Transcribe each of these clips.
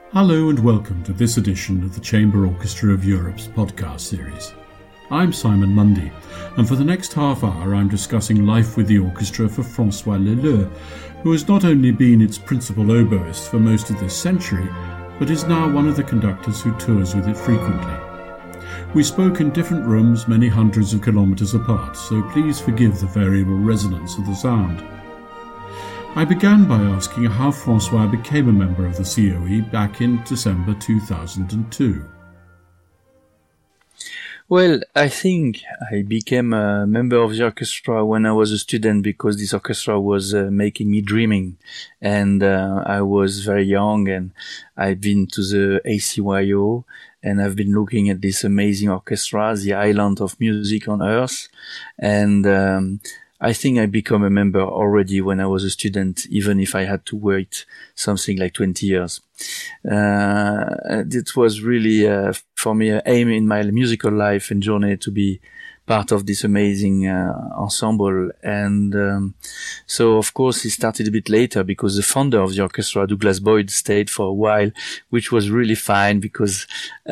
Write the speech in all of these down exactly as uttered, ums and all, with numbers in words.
Hello and welcome to this edition of the Chamber Orchestra of Europe's podcast series. I'm Simon Mundy, and for the next half hour I'm discussing life with the orchestra for François Leleux, who has not only been its principal oboist for most of this century, but is now one of the conductors who tours with it frequently. We spoke in different rooms many hundreds of kilometres apart, so please forgive the variable resonance of the sound. I began by asking how François became a member of the C O E back in December two thousand two. Well, I think I became a member of the orchestra when I was a student because this orchestra was uh, making me dreaming. And uh, I was very young and I'd been to the A C Y O and I've been looking at this amazing orchestra, the island of music on earth. And um, I think I became a member already when I was a student, even if I had to wait something like twenty years. Uh, it was really, uh, for me, an aim in my musical life and journey to be part of this amazing uh, ensemble. And um, so, of course, it started a bit later because the founder of the orchestra, Douglas Boyd, stayed for a while, which was really fine because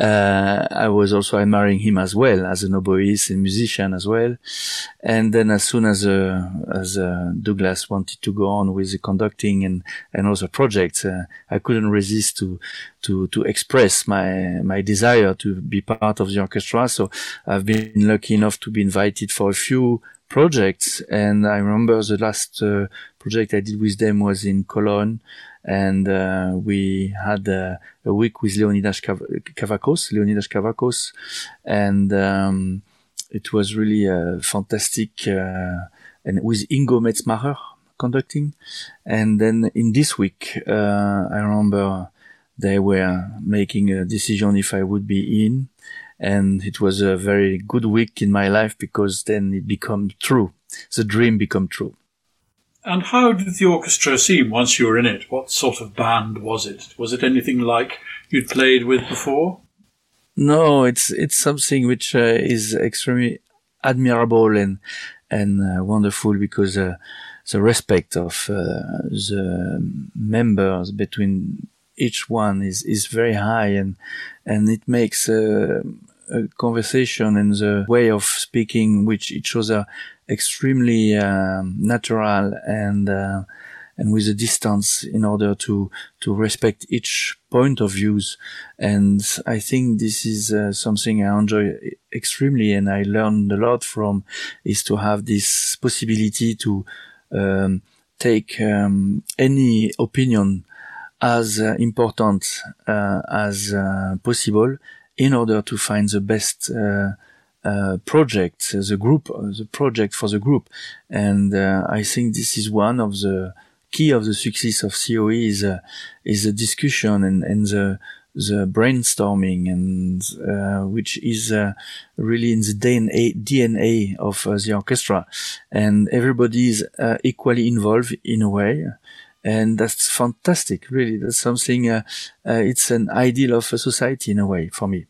uh, I was also admiring him as well as an oboist and musician as well. And then as soon as uh, as uh, Douglas wanted to go on with the conducting and, and other projects, uh, I couldn't resist to to to express my my desire to be part of the orchestra. So I've been lucky enough to be invited for a few projects, and I remember the last uh, project I did with them was in Cologne, and uh, we had uh, a week with Leonidas Kavakos, Leonidas Kavakos, and um, it was really uh, fantastic, uh, and with Ingo Metzmacher conducting. And then in this week, uh, I remember they were making a decision if I would be in. And it was a very good week in my life because then it became true. The dream became true. And how did the orchestra seem once you were in it? What sort of band was it? Was it anything like you'd played with before? No, it's it's something which uh, is extremely admirable and and uh, wonderful because uh, the respect of uh, the members between each one is, is very high, and and it makes uh, a conversation and the way of speaking with each other extremely um, natural and uh, and with a distance in order to to respect each point of views. And I think this is uh, something I enjoy extremely, and I learned a lot from, is to have this possibility to um, take um, any opinion as uh, important uh, as uh, possible in order to find the best uh, uh, project, uh, the group, uh, the project for the group. And uh, I think this is one of the key of the success of C O E is uh, is the discussion and, and the the brainstorming, and uh, which is uh, really in the D N A, D N A of uh, the orchestra, and everybody is uh, equally involved in a way. And that's fantastic, really. That's something, uh, uh, it's an ideal of a society in a way for me.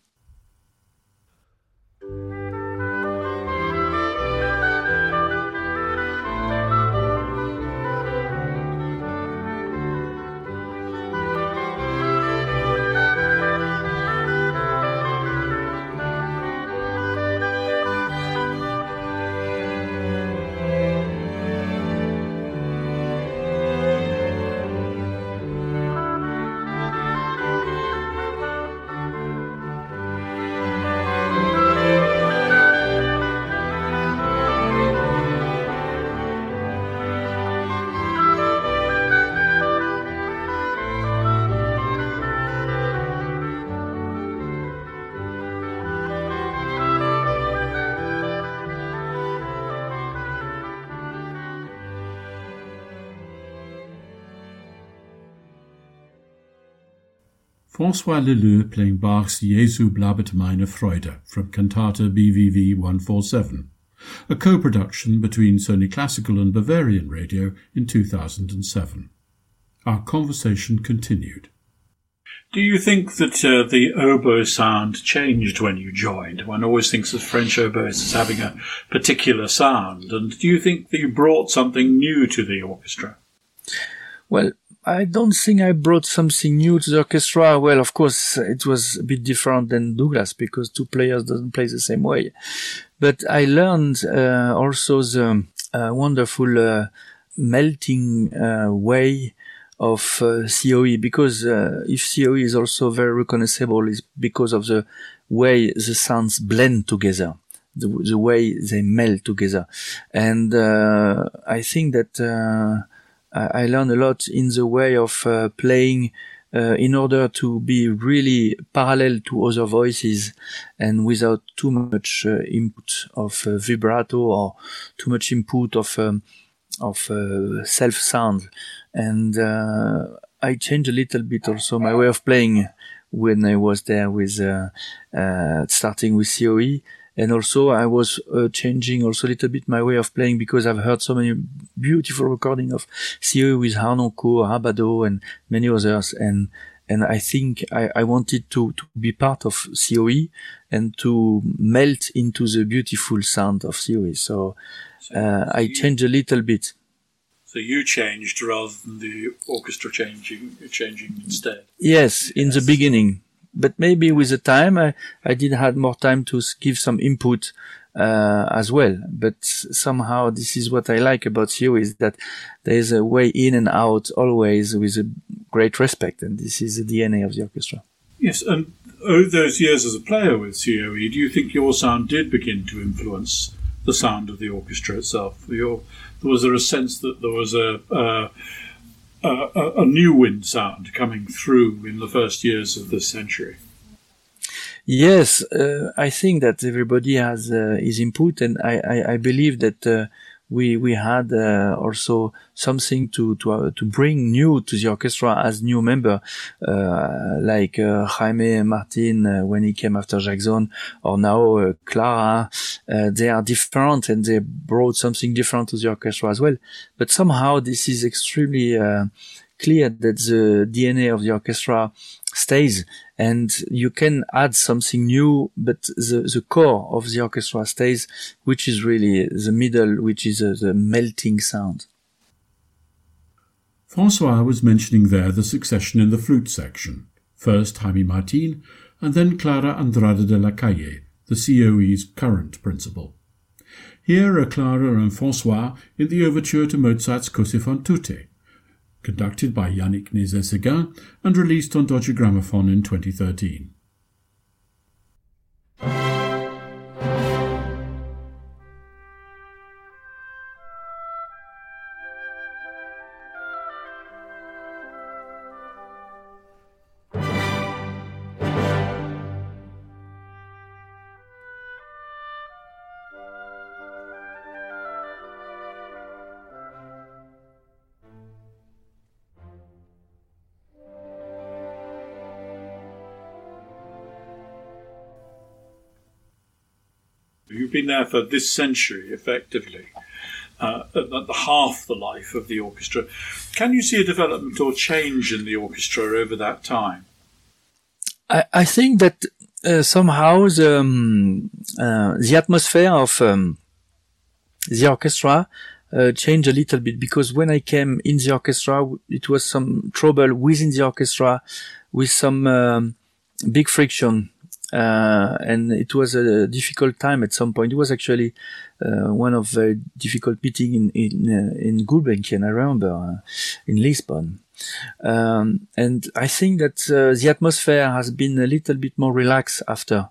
François Leleux playing Bach's Jesu bleibt meine Freude from Cantata B V V one forty-seven, a co-production between Sony Classical and Bavarian Radio in two thousand seven. Our conversation continued. Do you think that uh, the oboe sound changed when you joined? One always thinks of French oboists as having a particular sound. And do you think that you brought something new to the orchestra? Well, I don't think I brought something new to the orchestra. Well, of course, it was a bit different than Douglas because two players doesn't play the same way. But I learned uh, also the uh, wonderful uh, melting uh, way of uh, C O E, because uh, if C O E is also very recognizable, it's because of the way the sounds blend together, the, the way they melt together. And uh, I think that uh, I, I learned a lot in the way of uh, playing uh, in order to be really parallel to other voices and without too much uh, input of uh, vibrato or too much input of um, of uh, self sound. And uh, I changed a little bit also my way of playing when I was there with uh, uh, starting with C O E. And also I was uh, changing also a little bit my way of playing because I've heard so many beautiful recordings of C O E with Harnoncourt, Rabado and many others. And and I think I, I wanted to, to be part of C O E and to melt into the beautiful sound of C O E. So uh, I changed a little bit. So you changed rather than the orchestra changing changing instead? Yes, in yes. the beginning. But maybe with the time, I, I did have more time to give some input uh, as well. But somehow this is what I like about C O E, is that there is a way in and out always with a great respect. And this is the D N A of the orchestra. Yes, and over those years as a player with C O E, do you think your sound did begin to influence the sound of the orchestra itself? Your, was there a sense that there was a, a, a, a new wind sound coming through in the first years of this century? Yes, uh, I think that everybody has uh, his input, and I, I, I believe that uh, we we had uh, also something to to uh, to bring new to the orchestra as new member, uh, like uh, Jaime Martin uh, when he came after Jackson, or now uh, Clara. Uh, they are different and they brought something different to the orchestra as well. But somehow this is extremely uh, clear that the D N A of the orchestra stays, and you can add something new, but the, the core of the orchestra stays, which is really the middle, which is uh, the melting sound. Francois was mentioning there the succession in the flute section. First Jaime Martin, and then Clara Andrade de la Calle, the C O E's current principal. Here are Clara and Francois in the overture to Mozart's Così fan tutte, conducted by Yannick Nézet-Séguin and released on Deutsche Grammophon in twenty thirteen. You've been there for this century, effectively, uh, at, at the half the life of the orchestra. Can you see a development or change in the orchestra over that time? I, I think that uh, somehow the, um, uh, the atmosphere of um, the orchestra uh, changed a little bit, because when I came in the orchestra, it was some trouble within the orchestra with some um, big friction. Uh, and it was a difficult time at some point. It was actually uh, one of very difficult meeting in in, uh, in Gulbenkian, I remember, uh, in Lisbon. Um, and I think that uh, the atmosphere has been a little bit more relaxed after.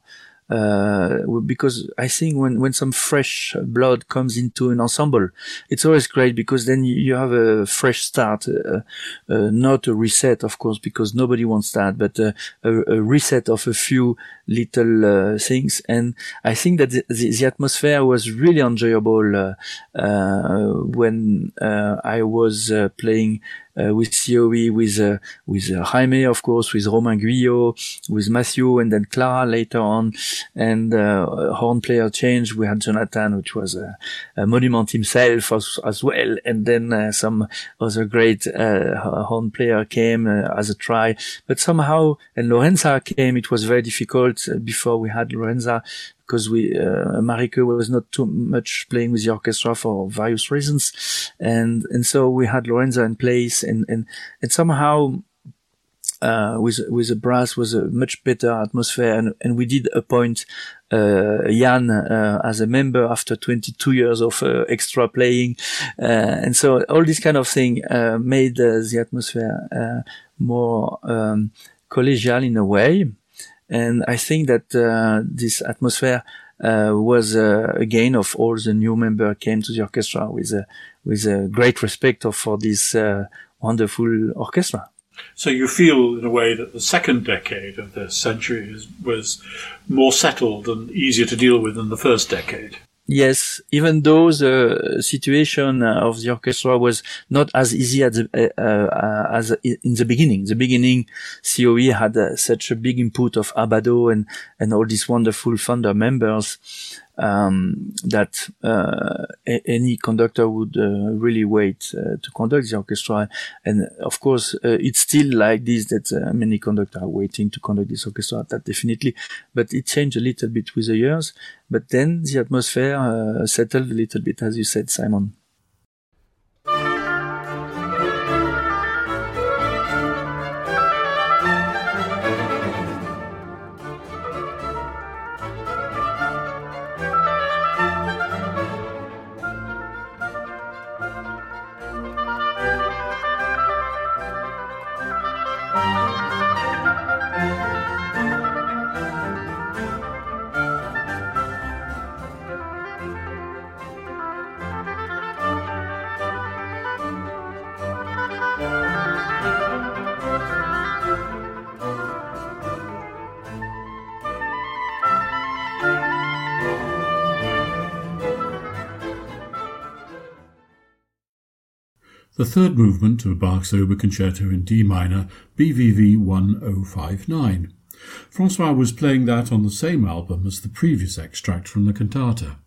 Uh, because I think when, when some fresh blood comes into an ensemble, it's always great, because then you have a fresh start, uh, uh, not a reset, of course, because nobody wants that, but uh, a, a reset of a few little uh, things. And I think that the, the, the atmosphere was really enjoyable uh, uh, when uh, I was uh, playing Uh, with C O E, with uh, with uh, Jaime, of course, with Romain Guyot, with Matthew, and then Clara later on, and uh, horn player change. We had Jonathan, which was a, a monument himself as, as well, and then uh, some other great uh, horn player came uh, as a try. But somehow, and Lorenza came. It was very difficult uh, before we had Lorenza, because we, uh, Marike was not too much playing with the orchestra for various reasons. And, and so we had Lorenza in place, and, and, and somehow, uh, with, with the brass was a much better atmosphere. And, and we did appoint, uh, Jan, uh, as a member after twenty-two years of, uh, extra playing. Uh, and so all this kind of thing, uh, made uh, the atmosphere, uh, more, um, collegial in a way. And I think that, uh, this atmosphere, uh, was, uh, a gain of all the new members came to the orchestra with, a, with a great respect of, for this, uh, wonderful orchestra. So you feel, in a way, that the second decade of the century is, was more settled and easier to deal with than the first decade? Yes, even though the situation of the orchestra was not as easy as, the, uh, uh, as in the beginning. The beginning, C O E had uh, such a big input of Abado and, and all these wonderful founder members, um, that, uh, a- any conductor would, uh, really wait, uh, to conduct the orchestra. And of course, uh, it's still like this, that uh, many conductors are waiting to conduct this orchestra, that definitely. But it changed a little bit with the years. But then the atmosphere, uh, settled a little bit, as you said, Simon. The third movement of Bach's Oberconcerto in D minor, B V V one oh five nine. Francois was playing that on the same album as the previous extract from the cantata.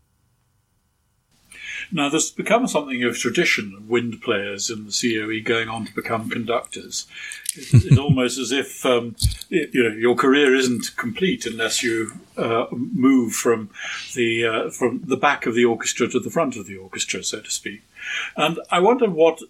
Now, there's become something of tradition of wind players in the C O E going on to become conductors. It's, it's almost as if um, it, you know, your career isn't complete unless you uh, move from the uh, from the back of the orchestra to the front of the orchestra, so to speak. And I wonder what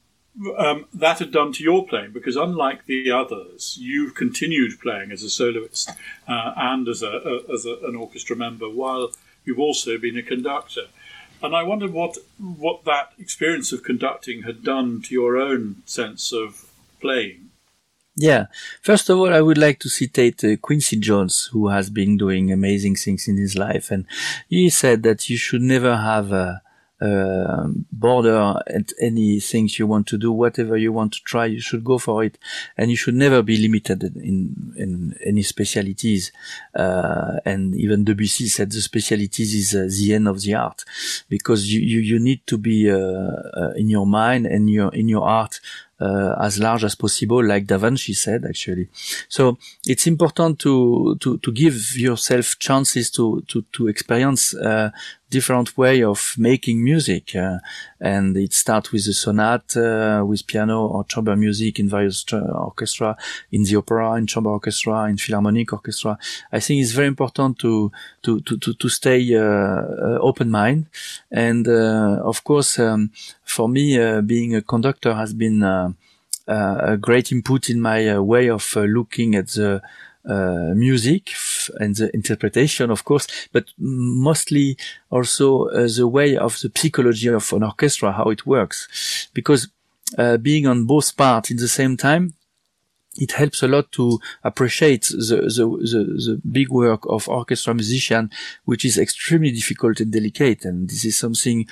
um, that had done to your playing, because unlike the others, you've continued playing as a soloist uh, and as a, a as a, an orchestra member while you've also been a conductor. And I wondered what what that experience of conducting had done to your own sense of playing. Yeah. First of all, I would like to citate uh, Quincy Jones, who has been doing amazing things in his life. And he said that you should never have a, a border at any things you want to do. Whatever you want to try, you should go for it. And you should never be limited in, in any specialities. Uh, and even Debussy said the specialities is uh, the end of the art, because you, you, you need to be, uh, uh, in your mind and your, in your art, Uh, as large as possible, like Da Vinci said, actually. So it's important to, to, to give yourself chances to, to, to experience, uh, different way of making music. Uh, and it starts with the sonate, uh, with piano or chamber music in various ch- orchestra, in the opera, in chamber orchestra, in philharmonic orchestra. I think it's very important to, to, to, to, to stay, uh, uh open mind. And, uh, of course, um, for me, uh, being a conductor has been, uh, uh, a great input in my uh, way of uh, looking at the, uh, music f- and the interpretation, of course, but mostly also uh, the way of the psychology of an orchestra, how it works. Because, uh, being on both parts at the same time, it helps a lot to appreciate the, the, the, the big work of orchestra musician, which is extremely difficult and delicate. And this is something,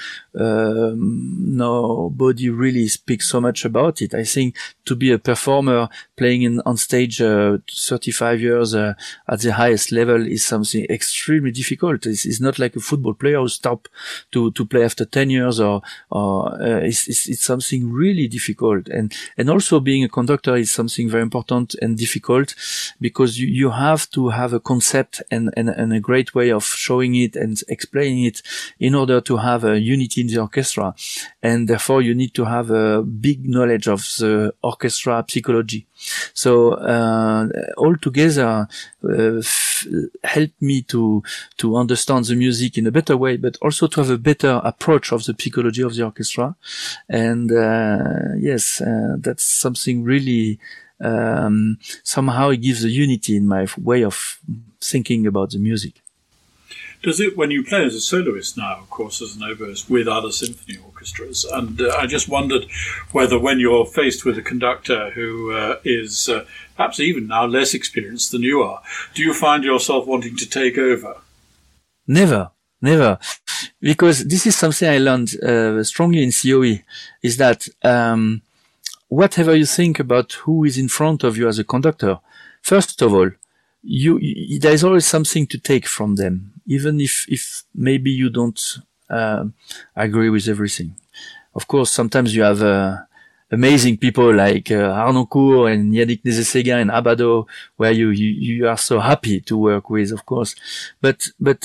um, nobody really speaks so much about it. I think to be a performer playing in, on stage, uh, thirty-five years, uh, at the highest level is something extremely difficult. It's, it's not like a football player who stop to, to play after ten years or, or, uh, it's, it's, it's something really difficult. And, and also being a conductor is something very important and difficult because you, you have to have a concept and, and, and a great way of showing it and explaining it in order to have a unity in the orchestra. And therefore you need to have a big knowledge of the orchestra psychology. So, uh, altogether, uh, f- help me to, to understand the music in a better way, but also to have a better approach of the psychology of the orchestra. And, uh, yes, uh, that's something really, um, somehow it gives a unity in my way of thinking about the music. Does it, when you play as a soloist now, of course, as an oboist with other symphony orchestras, and uh, I just wondered whether when you're faced with a conductor who uh, is uh, perhaps even now less experienced than you are, do you find yourself wanting to take over? Never, never. Because this is something I learned uh, strongly in C O E, is that um, whatever you think about who is in front of you as a conductor, first of all, you, you there is always something to take from them, even if if maybe you don't uh, agree with everything. Of course, sometimes you have uh, amazing people like uh, Harnoncourt and Yannick Nézet-Séguin and Abbado, where you, you you are so happy to work with, of course. But but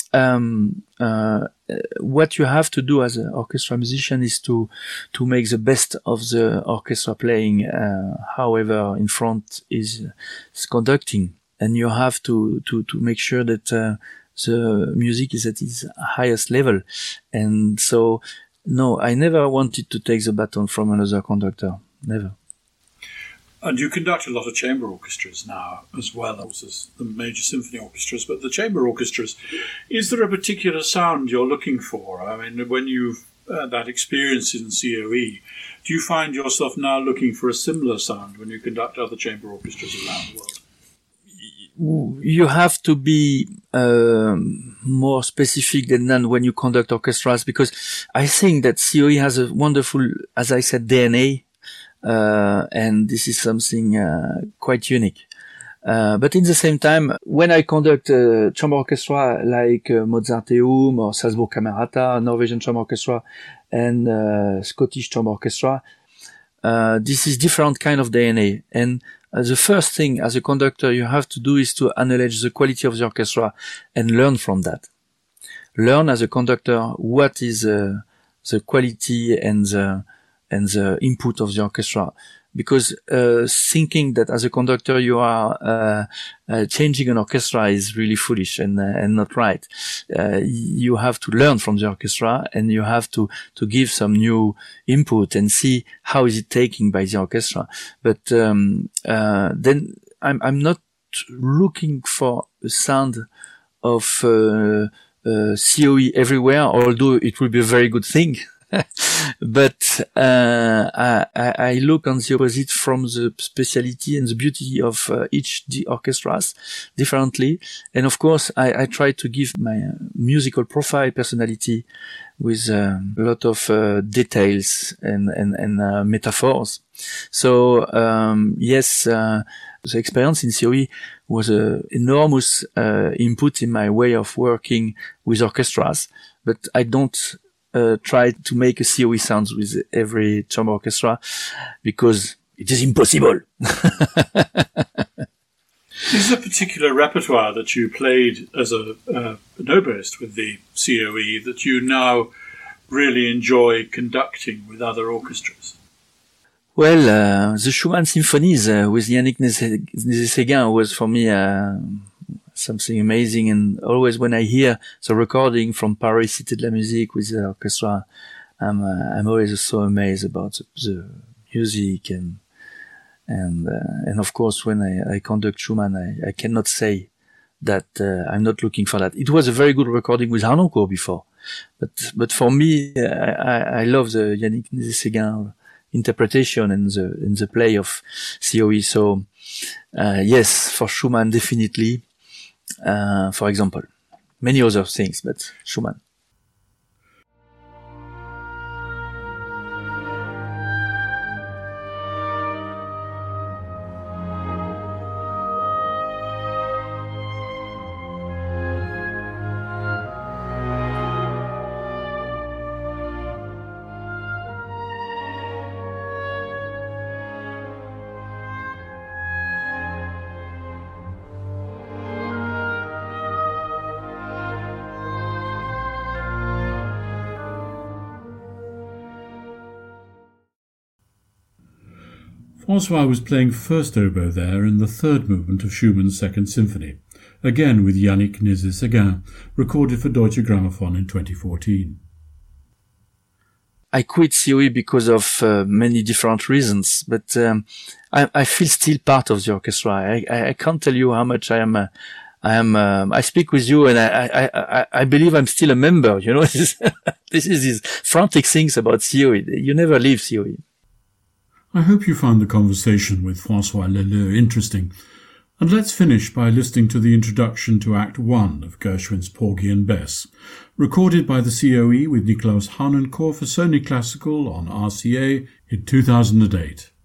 um, uh, what you have to do as an orchestra musician is to to make the best of the orchestra playing, uh, however in front is, is conducting. And you have to, to, to make sure that, uh, the music is at its highest level. And so, no, I never wanted to take the baton from another conductor. Never. And you conduct a lot of chamber orchestras now, as well as the major symphony orchestras. But the chamber orchestras, is there a particular sound you're looking for? I mean, when you've uh, that experience in C O E, do you find yourself now looking for a similar sound when you conduct other chamber orchestras around the world? You have to be um, more specific than that when you conduct orchestras, because I think that C O E has a wonderful, as I said, D N A, uh, and this is something uh, quite unique. Uh, but in the same time, when I conduct a chamber orchestra like uh, Mozarteum or Salzburg Camerata, Norwegian chamber orchestra, and uh, Scottish chamber orchestra, uh, this is different kind of D N A. And Uh, the first thing as a conductor you have to do is to acknowledge the quality of the orchestra and learn from that. Learn as a conductor what is uh, the quality and the, and the input of the orchestra. Because uh, thinking that as a conductor you are uh, uh, changing an orchestra is really foolish and uh, and not right. Uh, you have to learn from the orchestra and you have to to give some new input and see how is it taken by the orchestra. But um, uh, then I'm I'm not looking for a sound of uh, uh, C O E everywhere, although it will be a very good thing. But uh, I, I look on the opposite from the speciality and the beauty of uh, each the orchestras differently. And of course, I, I try to give my uh, musical profile, personality, with uh, a lot of uh, details and and, and uh, metaphors. So um, yes, uh, the experience in C O E was an enormous uh, input in my way of working with orchestras. But I don't Uh, try to make a C O E sounds with every chamber orchestra, because it is impossible. Is there a particular repertoire that you played as a uh, an oboist with the C O E that you now really enjoy conducting with other orchestras? Well, uh, the Schumann symphonies uh, with Yannick Nézet-Séguin was for me uh, something amazing, and always when I hear the recording from Paris Cité de la Musique with the orchestra, I'm uh, I'm always so amazed about the, the music and and uh, and of course when I, I conduct Schumann, I, I cannot say that uh, I'm not looking for that. It was a very good recording with Harnoncourt before, but but for me, I, I, I love the Yannick Nézet-Séguin interpretation and the and the play of C O E. So uh, yes, for Schumann definitely. Uh, for example, many other things, but Schumann. Francois was playing first oboe there in the third movement of Schumann's Second Symphony, again with Yannick Nézet-Séguin, recorded for Deutsche Grammophon in twenty fourteen. I quit C O E because of uh, many different reasons, but um, I, I feel still part of the orchestra. I, I, I can't tell you how much I am. Uh, I am. Um, I speak with you, and I, I, I, I believe I'm still a member. You know, this, this is these frantic things about C O E. You never leave C O E. I hope you found the conversation with Francois Leleux interesting. And let's finish by listening to the introduction to Act one of Gershwin's Porgy and Bess, recorded by the C O E with Niklaus Harnoncourt for Sony Classical on R C A in two thousand eight.